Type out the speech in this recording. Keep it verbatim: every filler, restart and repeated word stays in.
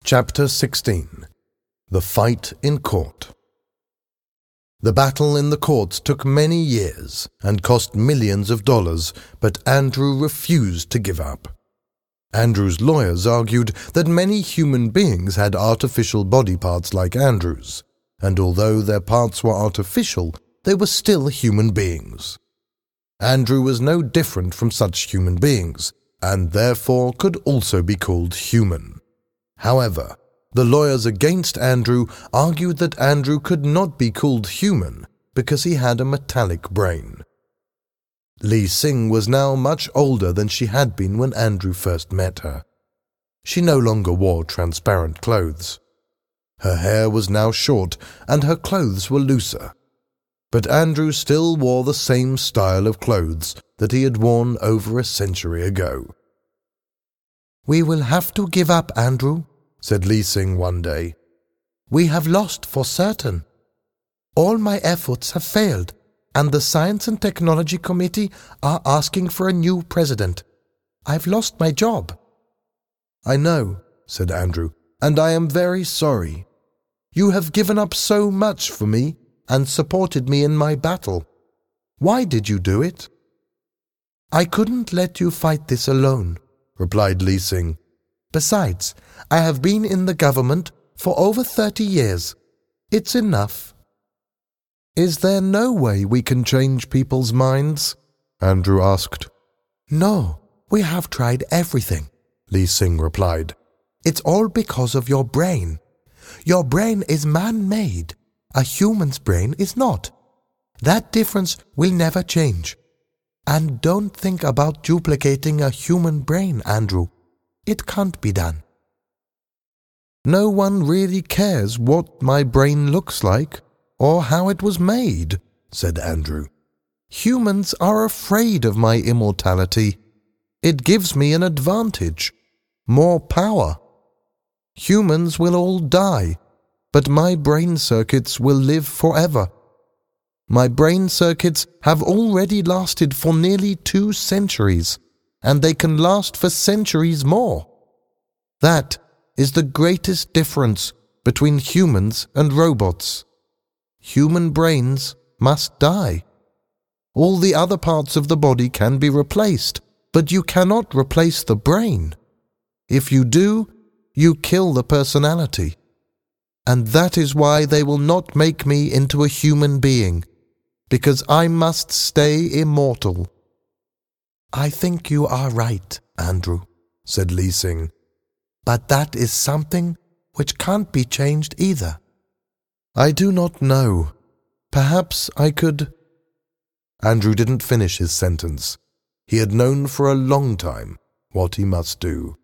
Chapter sixteen. The Fight in Court. The battle in the courts took many years and cost millions of dollars, but Andrew refused to give up. Andrew's lawyers argued that many human beings had artificial body parts like Andrew's, and although their parts were artificial, they were still human beings. Andrew was no different from such human beings, and therefore could also be called human. However, the lawyers against Andrew argued that Andrew could not be called human because he had a metallic brain. Lee Sing was now much older than she had been when Andrew first met her. She no longer wore transparent clothes. Her hair was now short and her clothes were looser. But Andrew still wore the same style of clothes that he had worn over a century ago. "We will have to give up, Andrew," said Lee Sing one day. "We have lost for certain. All my efforts have failed, and the Science and Technology Committee are asking for a new president. I've lost my job." "I know," said Andrew, "and I am very sorry. You have given up so much for me and supported me in my battle. Why did you do it?" "I couldn't let you fight this alone," replied Lee Sing. "Besides, I have been in the government for over thirty years. It's enough." "Is there no way we can change people's minds?" Andrew asked. "No, we have tried everything," Lee Sing replied. "It's all because of your brain. Your brain is man-made. A human's brain is not. That difference will never change. And don't think about duplicating a human brain, Andrew. It can't be done." "No one really cares what my brain looks like or how it was made," said Andrew. "Humans are afraid of my immortality. It gives me an advantage, more power. Humans will all die, but my brain circuits will live forever. My brain circuits have already lasted for nearly two centuries, and they can last for centuries more. That is the greatest difference between humans and robots. Human brains must die. All the other parts of the body can be replaced, but you cannot replace the brain. If you do, you kill the personality. And that is why they will not make me into a human being, because I must stay immortal." "I think you are right, Andrew," said Lee Sing. "But that is something which can't be changed either." "I do not know. Perhaps I could—" Andrew didn't finish his sentence. He had known for a long time what he must do.